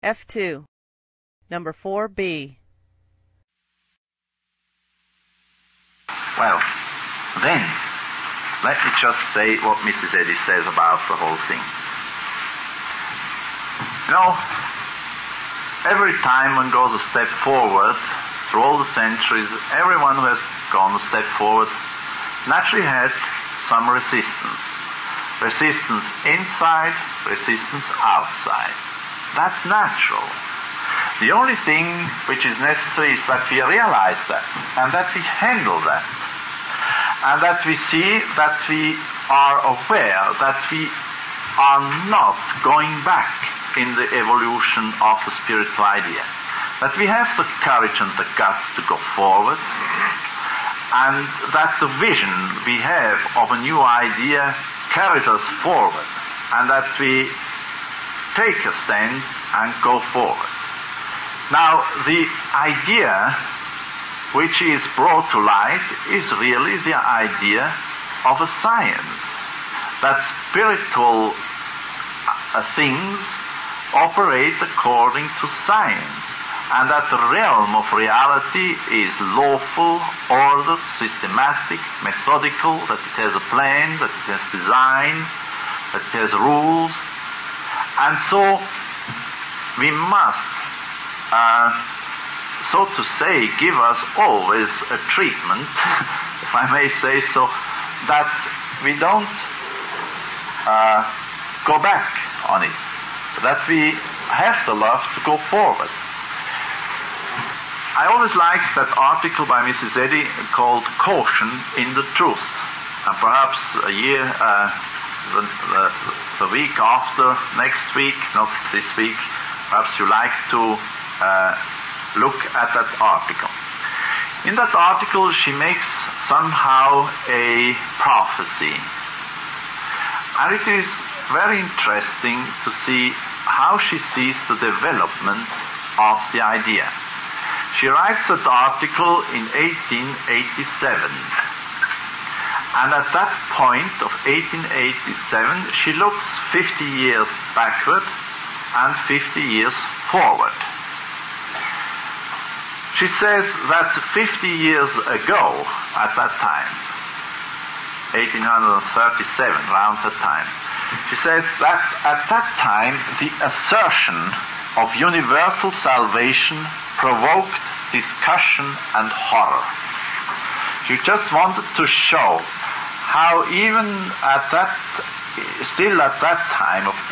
F2. Number 4B. Well, then, let me just say what Mrs. Eddy says about the whole thing. You know, every time one goes a step forward, through all the centuries, everyone who has gone a step forward naturally had some resistance. Resistance inside, resistance outside. That's natural. The only thing which is necessary is that we realize that, and that we handle that, and that we see that we are aware that we are not going back in the evolution of the spiritual idea. That we have the courage and the guts to go forward, and that the vision we have of a new idea carries us forward, and that we take a stand and go forward. Now, the idea which is brought to light is really the idea of a science, that spiritual things operate according to science, and that the realm of reality is lawful, ordered, systematic, methodical, that it has a plan, that it has design, that it has rules. And so we must, so to say, give us always a treatment, if I may say so, that we don't go back on it, that we have the love to go forward. I always liked that article by Mrs. Eddy called Caution in the Truth. And perhaps a year, the week after, next week, not this week, perhaps you like to look at that article. In that article, she makes somehow a prophecy. And it is very interesting to see how she sees the development of the idea. She writes that article in 1887. And at that point of 1887, she looks 50 years backward and 50 years forward. She says that 50 years ago, at that time, 1837, around that time, she says that at that time the assertion of universal salvation provoked discussion and horror. She just wanted to show how even at that, still at that time of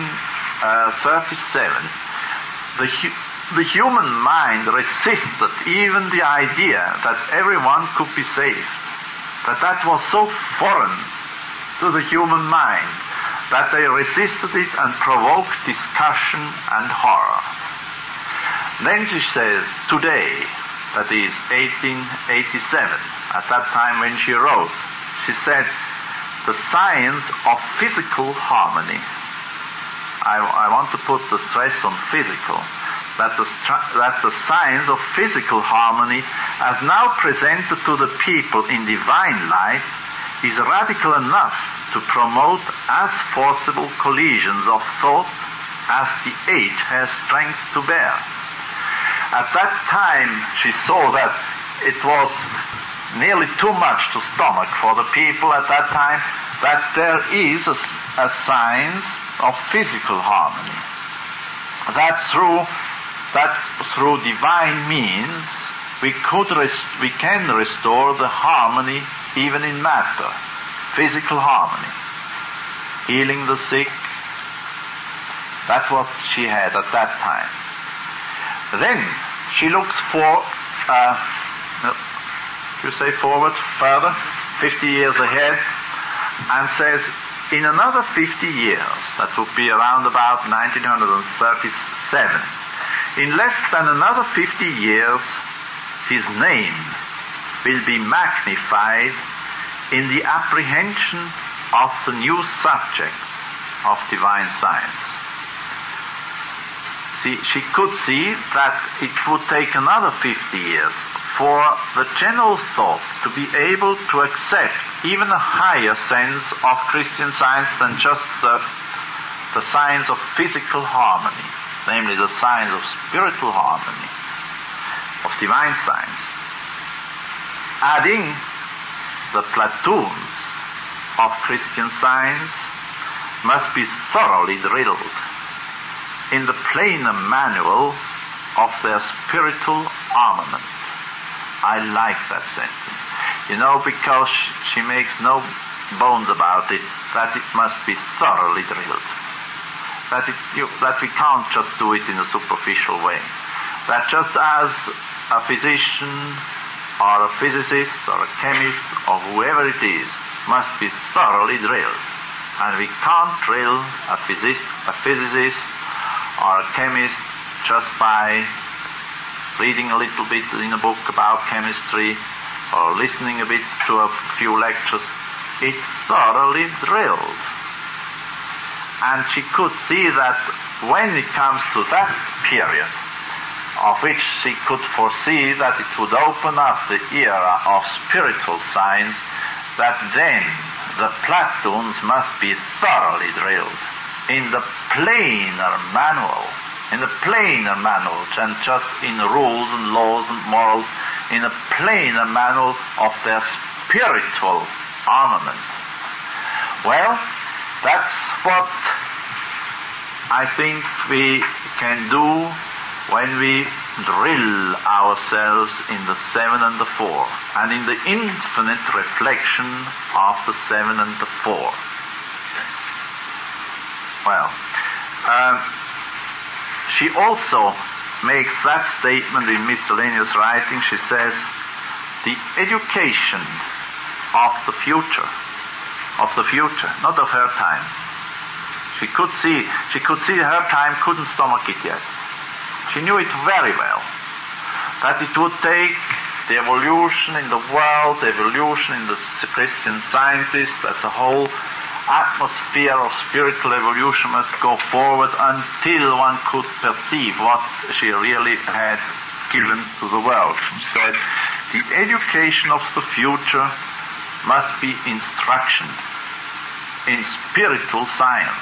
1837, the human mind resisted even the idea that everyone could be saved. That was so foreign to the human mind that they resisted it and provoked discussion and horror. Then she says, today, that is 1887, at that time when she wrote, she said, the science of physical harmony. I want to put the stress on physical, that the science of physical harmony, as now presented to the people in divine light, is radical enough to promote as forcible collisions of thought as the age has strength to bear. At that time, she saw that it was nearly too much to stomach for the people at that time, that there is a science of physical harmony. That through divine means we can restore the harmony even in matter, physical harmony, healing the sick. That's what she had at that time. Then she looks forward further, 50 years ahead, and says, in another 50 years, that would be around about 1937, in less than another 50 years, his name will be magnified in the apprehension of the new subject of divine science. See, she could see that it would take another 50 years for the general thought to be able to accept even a higher sense of Christian science than just the science of physical harmony. namely the science of spiritual harmony, of divine science, adding the platoons of Christian science must be thoroughly drilled in the plainer manual of their spiritual armament. I like that sentence. Because she makes no bones about it, that it must be thoroughly drilled. That we can't just do it in a superficial way. That just as a physician or a physicist or a chemist or whoever it is must be thoroughly drilled. And we can't drill a physicist or a chemist just by reading a little bit in a book about chemistry or listening a bit to a few lectures. It's thoroughly drilled. And she could see that when it comes to that period, of which she could foresee that it would open up the era of spiritual science, that then the platoons must be thoroughly drilled in the plainer manual, and just in rules and laws and morals, in a plainer manual of their spiritual armament. Well, that's what I think we can do when we drill ourselves in the 7 and the 4, and in the infinite reflection of the 7 and the 4. Well, she also makes that statement in miscellaneous writing. She says, the education of the future, not of her time. She could see her time couldn't stomach it yet. She knew it very well, that it would take the evolution in the world, the evolution in the Christian scientists, that the whole atmosphere of spiritual evolution must go forward until one could perceive what she really had given to the world. She said, the education of the future must be instruction in spiritual science.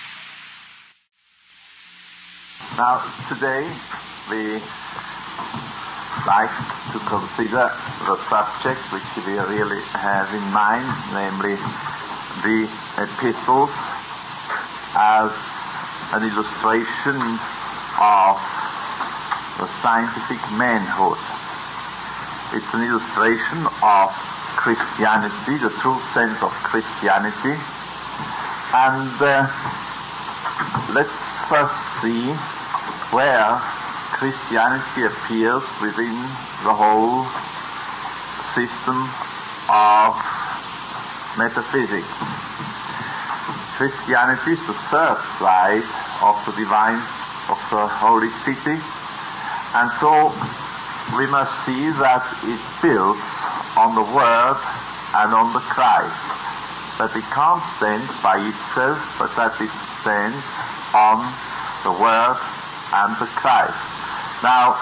Now, today we like to consider the subject which we really have in mind, namely the epistles, as an illustration of the scientific manhood. It's an illustration of Christianity, the true sense of Christianity. And let's first see where Christianity appears within the whole system of metaphysics. Christianity is the searchlight of the divine, of the holy city, and so we must see that it builds on the Word and on the Christ, that it can't stand by itself, but that it stands on the Word and the Christ. Now,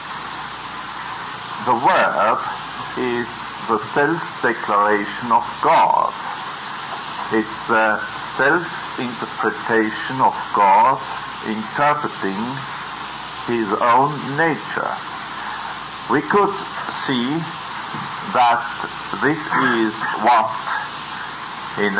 the Word is the self-declaration of God. It's the self-interpretation of God, interpreting His own nature. We could see that this is what, in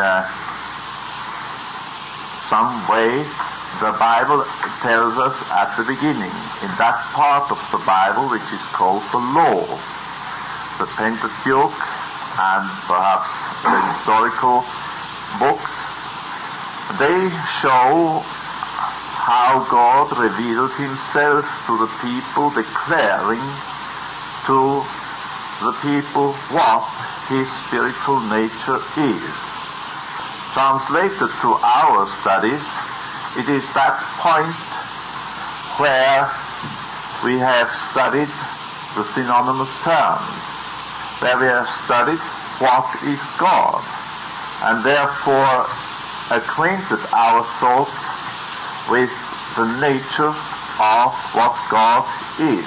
some way, the Bible tells us at the beginning, in that part of the Bible which is called the Law. The Pentateuch and perhaps the historical books, they show how God revealed Himself to the people, declaring to the people what His spiritual nature is. Translated to our studies, it is that point where we have studied the synonymous terms, where we have studied what is God, and therefore acquainted our thoughts with the nature of what God is.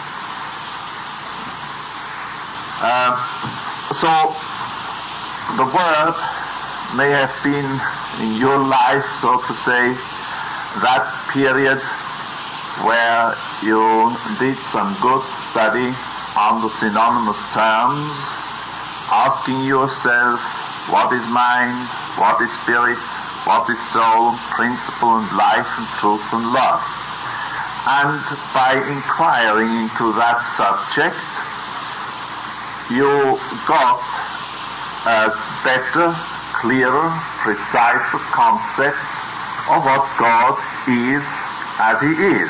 So the Word may have been in your life, so to say, that period where you did some good study on the synonymous terms, asking yourself, what is mind, what is spirit, what is soul, principle and life and truth and love. And by inquiring into that subject, you got a better, clearer, precise concept of what God is as He is.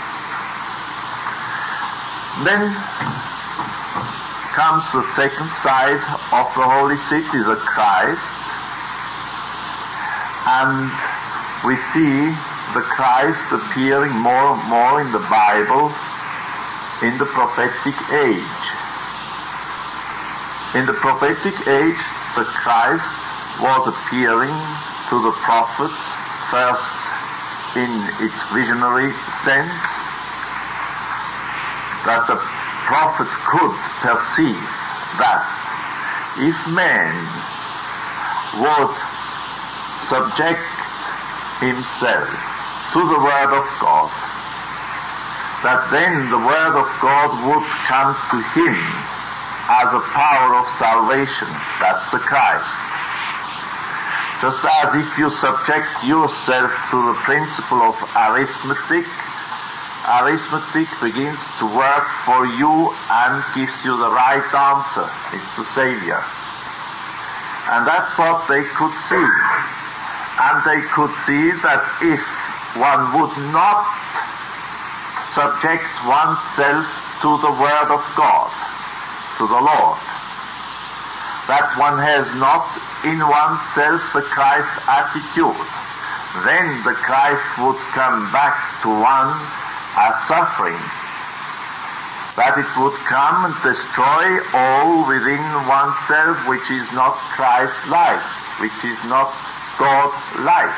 Then comes the second side of the Holy City, the Christ, and we see the Christ appearing more and more in the Bible in the prophetic age. In the prophetic age, the Christ was appearing to the prophets, first in its visionary sense, that the prophets could perceive that if man would subject himself to the Word of God, that then the Word of God would come to him as a power of salvation. That's the Christ. Just as if you subject yourself to the principle of arithmetic, arithmetic begins to work for you and gives you the right answer. It's the Savior. And that's what they could see. And they could see that if one would not subject oneself to the Word of God, to the Lord, that one has not in oneself the Christ attitude, then the Christ would come back to one as suffering, that it would come and destroy all within oneself which is not Christ-like, which is not God-like.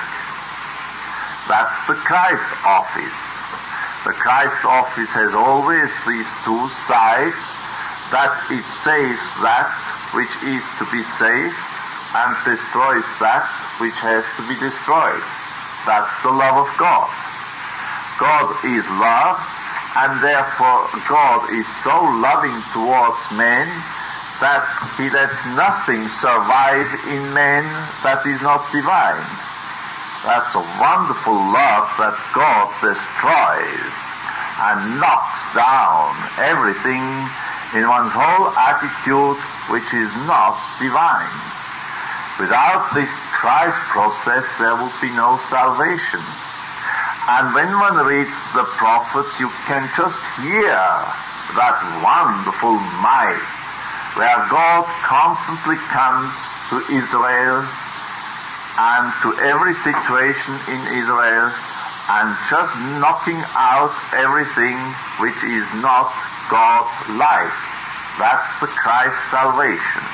That's the Christ office. The Christ office has always these two sides, that it saves that which is to be saved and destroys that which has to be destroyed. That's the love of God. God is love, and therefore God is so loving towards men that He lets nothing survive in men that is not divine. That's a wonderful love that God destroys and knocks down everything in one's whole attitude which is not divine. Without this Christ process, there will be no salvation. And when one reads the prophets, you can just hear that wonderful might, where God constantly comes to Israel and to every situation in Israel and just knocking out everything which is not God-like. That's the Christ salvation.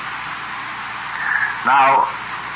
Now,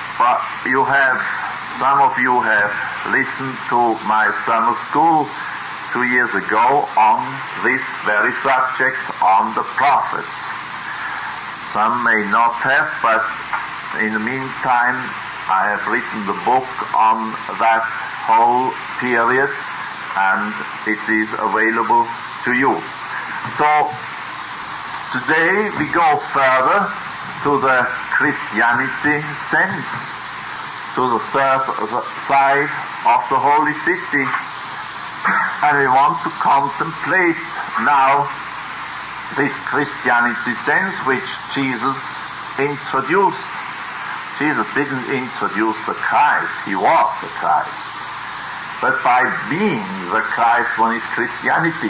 some of you have listened to my summer school 2 years ago on this very subject, on the prophets. Some may not have, but in the meantime, I have written the book on that whole period, and it is available to you. So, today we go further to the Christianity sense, to the third side of the Holy City, and we want to contemplate now this Christianity sense which Jesus introduced. Jesus didn't introduce the Christ, He was the Christ. But by being the Christ, one is Christianity.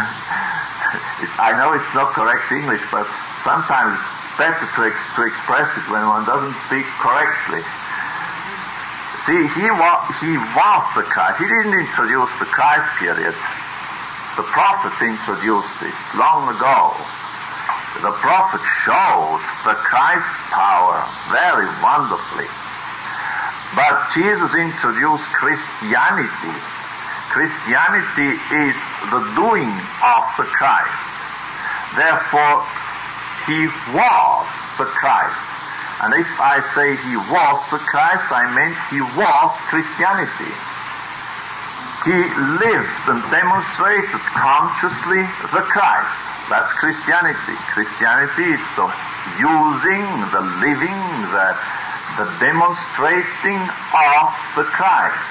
I know it's not correct English, but sometimes it's better to express it when one doesn't speak correctly. See, he was the Christ. He didn't introduce the Christ period. The prophets introduced it long ago. The prophets showed the Christ power very wonderfully. But Jesus introduced Christianity. Christianity is the doing of the Christ. Therefore, He was the Christ. And if I say He was the Christ, I meant He was Christianity. he lived and demonstrated consciously the Christ. That's Christianity. Christianity is the using, the living, the demonstrating of the Christ.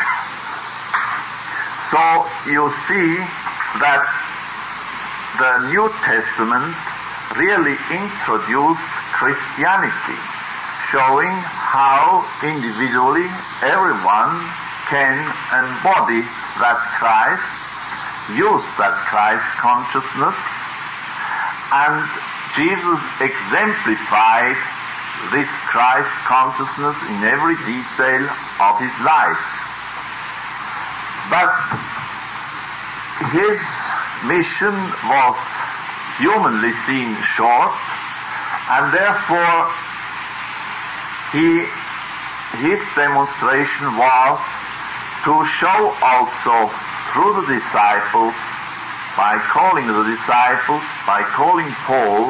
So you see that the New Testament really introduced Christianity, showing how individually everyone can embody that Christ, use that Christ consciousness, and Jesus exemplified this Christ consciousness in every detail of his life. But his mission was humanly seen short, and therefore his demonstration was to show also through the disciples, by calling the disciples, by calling Paul,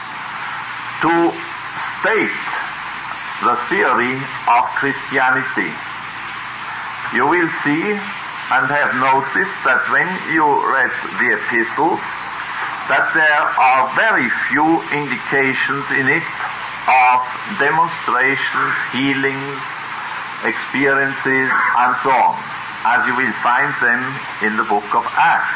to state the theory of Christianity. You will see and have noticed that when you read the epistles, that there are very few indications in it of demonstrations, healings, experiences, and so on, as you will find them in the book of Acts.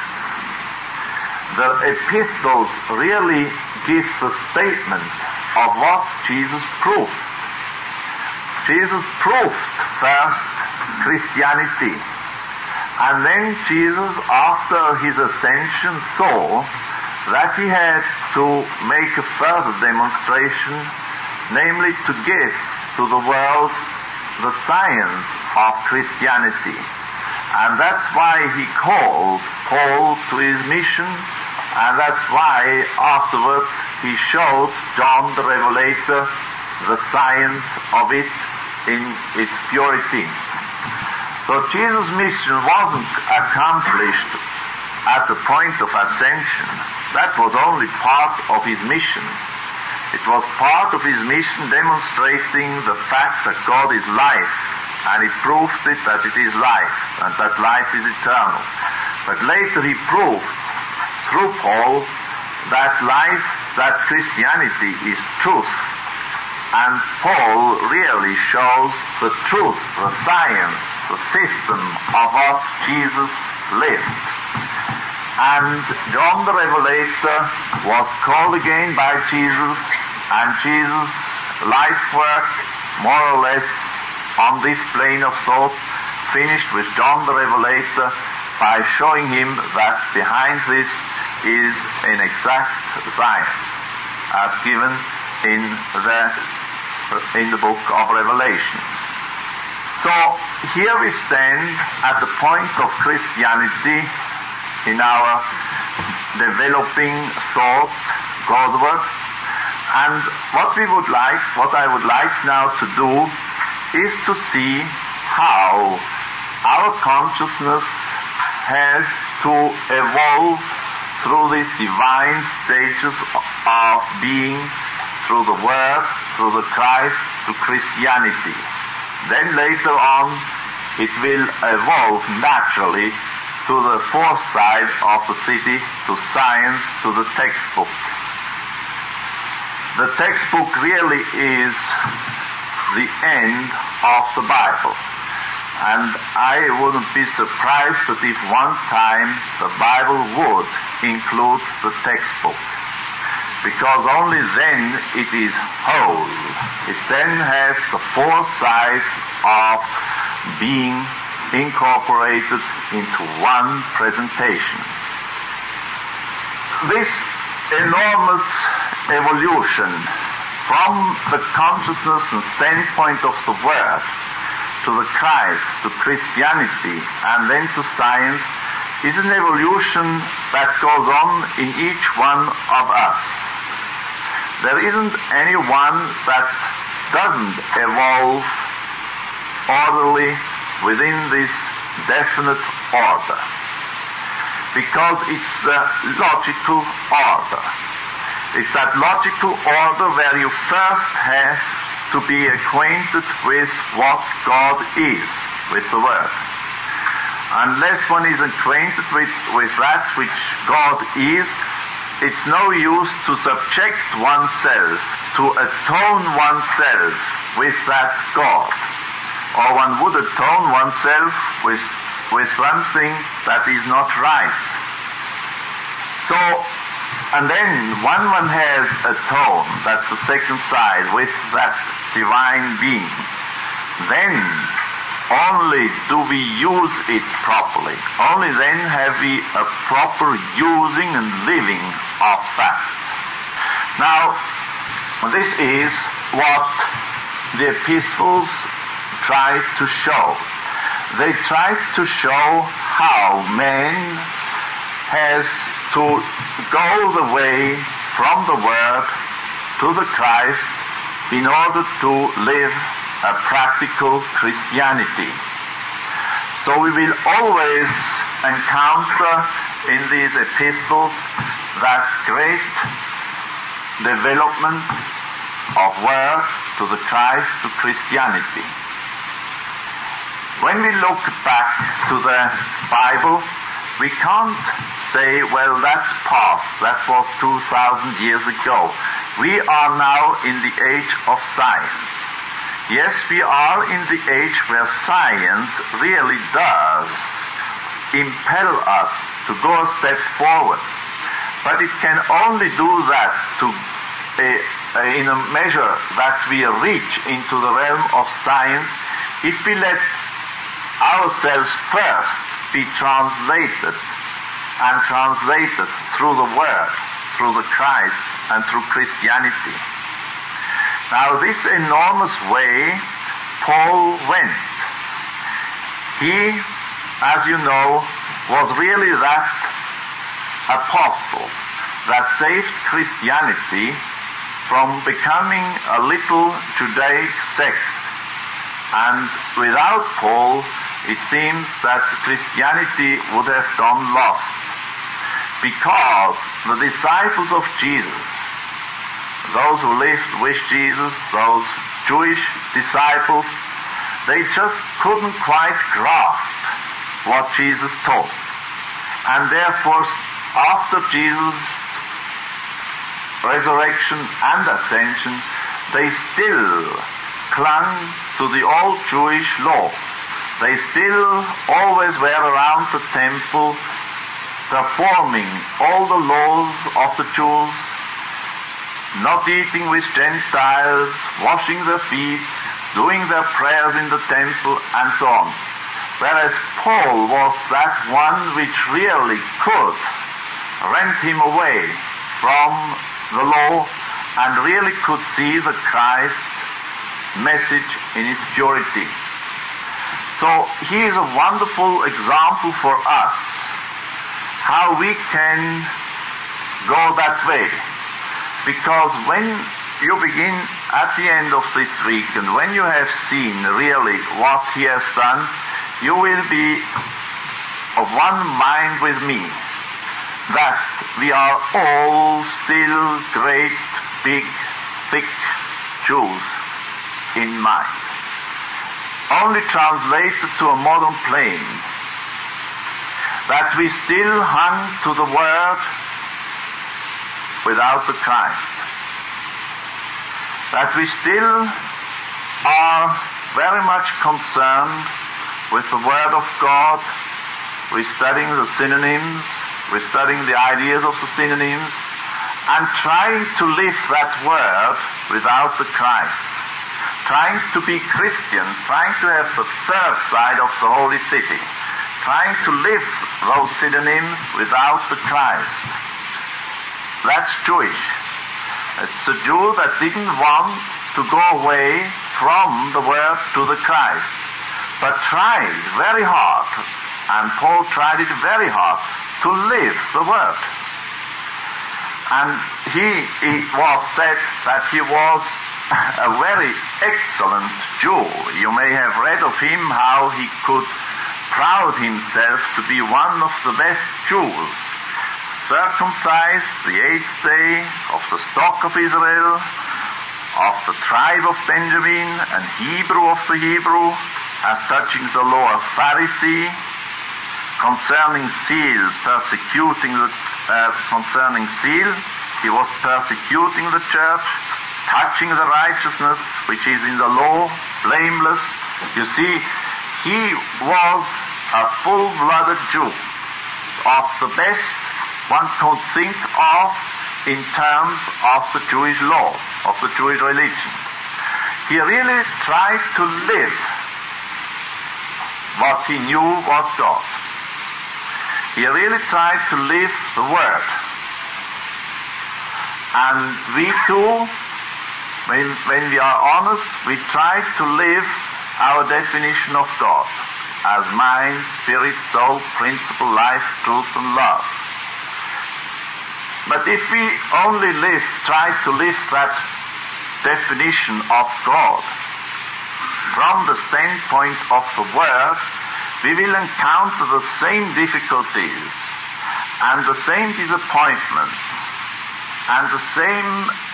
The epistles really give a statement of what Jesus proved. Jesus proved first Christianity, and then Jesus, after his ascension, saw that he had to make a further demonstration, namely to give to the world the science of Christianity. And that's why he called Paul to his mission, and that's why afterwards he showed John the Revelator the science of it in its purity. So Jesus' mission wasn't accomplished at the point of ascension. That was only part of his mission. It was part of his mission demonstrating the fact that God is life, and he proved it that it is life, and that life is eternal. But later he proved, through Paul, that life, that Christianity is truth. And Paul really shows the truth, the science, the system of what Jesus lived. And John the Revelator was called again by Jesus, and Jesus' life work, more or less on this plane of thought, finished with John the Revelator by showing him that behind this is an exact science, as given in the book of Revelation. So here we stand at the point of Christianity in our developing thought Godward, and what I would like now to do is to see how our consciousness has to evolve through these divine stages of being, through the Word, through the Christ, to Christianity. Then later on it will evolve naturally to the fourth side of the city, to science, to the textbook. The textbook really is the end of the Bible. And I wouldn't be surprised that if one time the Bible would include the textbook, because only then it is whole. It then has the four sides of being incorporated into one presentation. This enormous evolution from the consciousness and standpoint of the Word to the Christ, to Christianity, and then to science, is an evolution that goes on in each one of us. There isn't anyone that doesn't evolve orderly within this definite order, because it's the logical order. It's that logical order where you first have to be acquainted with what God is, with the Word. unless one is acquainted with that which God is, it's no use to subject oneself, to atone oneself with that God. Or one would atone oneself with something that is not right. So, and then when one has atoned, that's the second side, with that divine being, then only do we use it properly. Only then have we a proper using and living of that. Now, this is what the epistles try to show. They try to show how man has to go the way from the Word to the Christ in order to live a practical Christianity. So we will always encounter in these epistles that great development of Word to the Christ, to Christianity. When we look back to the Bible, we can't say, well, that's past, that was 2,000 years ago. We are now in the age of science. Yes, we are in the age where science really does impel us to go a step forward. But it can only do that in a measure that we reach into the realm of science if we let ourselves first be translated through the Word, through the Christ, and through Christianity. Now, this enormous way Paul went. He, as you know, was really that apostle that saved Christianity from becoming a little Judaic sect. And without Paul, it seems that Christianity would have gone lost, because the disciples of Jesus, those who lived with Jesus, those Jewish disciples, they just couldn't quite grasp what Jesus taught. And therefore, after Jesus' resurrection and ascension, they still clung to the old Jewish law. They still always were around the temple, performing all the laws of the Jews, not eating with Gentiles, washing their feet, doing their prayers in the temple, and so on. Whereas Paul was that one which really could rent him away from the law and really could see the Christ message in its purity. So he is a wonderful example for us how we can go that way. Because when you begin at the end of this week, and when you have seen really what he has done, you will be of one mind with me that we are all still great, big, thick Jews in mind. Only translated to a modern plane, that we still hung to the Word without the Christ. That we still are very much concerned with the Word of God. We're studying the synonyms, we're studying the ideas of the synonyms, and trying to live that Word without the Christ. Trying to be Christian, trying to have the third side of the holy city, trying to live those synonyms without the Christ. That's Jewish. It's a Jew that didn't want to go away from the Word to the Christ, but tried very hard, and Paul tried it very hard, to live the Word. And it was said that he was a very excellent Jew. You may have read of him how he could proud himself to be one of the best Jews, circumcised the 8th day, of the stock of Israel, of the tribe of Benjamin, and Hebrew of the Hebrew, as touching the law of Pharisee, concerning zeal, concerning zeal, he was persecuting the church, touching the righteousness which is in the law, blameless. You see, he was a full-blooded Jew, of the best one could think of in terms of the Jewish law, of the Jewish religion. He really tried to live what he knew was God. He really tried to live the Word. And we too, when we are honest, we try to live our definition of God as mind, spirit, soul, principle, life, truth, and love. But if we only try to live that definition of God from the standpoint of the Word, we will encounter the same difficulties and the same disappointments and the same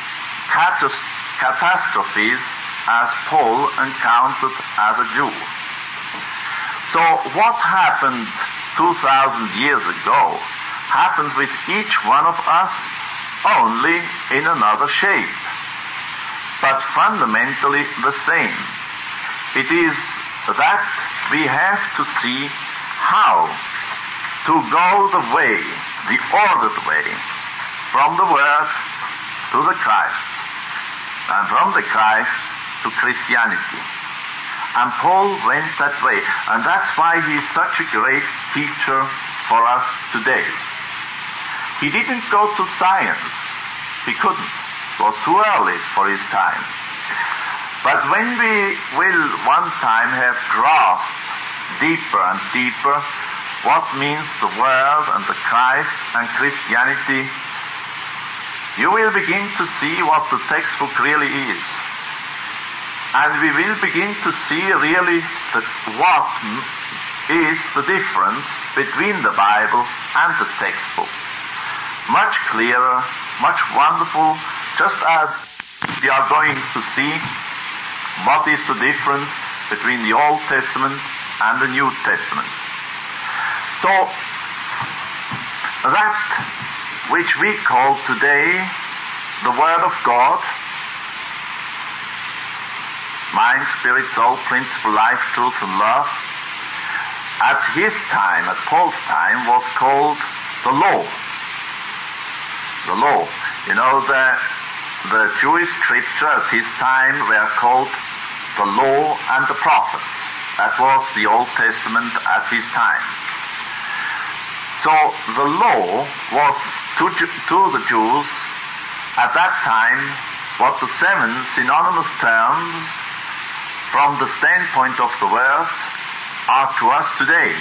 catastrophes as Paul encountered as a Jew. So what happened 2,000 years ago happens with each one of us, only in another shape, but fundamentally the same. It is that we have to see how to go the way, the ordered way, from the Word to the Christ, and from the Christ to Christianity. And Paul went that way, and that's why he is such a great teacher for us today. He didn't go to science. He couldn't. It was too early for his time. But when we will one time have grasped deeper and deeper what means the world and the Christ and Christianity, you will begin to see what the textbook really is. And we will begin to see really what is the difference between the Bible and the textbook. Much clearer, much wonderful, just as we are going to see what is the difference between the Old Testament and the New Testament. So, that which we call today the Word of God, mind, spirit, soul, principle, life, truth, and love, at his time, at Paul's time, was called the law. The law. You know, the Jewish scripture at his time were called the law and the prophets. That was the Old Testament at his time. So the law was to the Jews at that time what the seven synonymous terms from the standpoint of the Word are to us today.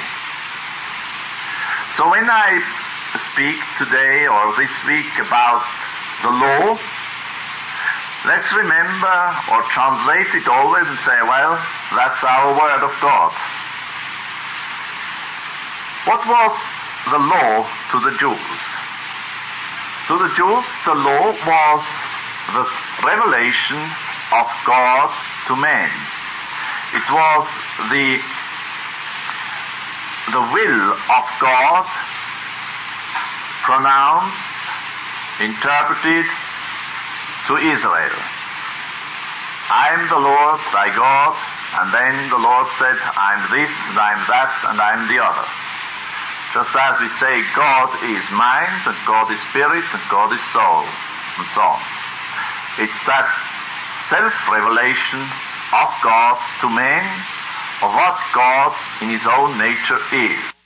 So when I speak today or this week about the law, let's remember or translate it always and say, well, that's our Word of God. What was the law to the Jews? To the Jews, the law was the revelation of God to man. It was the will of God pronounced, interpreted to Israel. I am the Lord thy God, and then the Lord said, I am this, and I am that, and I am the other. Just as we say, God is mind, and God is spirit, and God is soul, and so on. It's that self-revelation of God to man, of what God in his own nature is.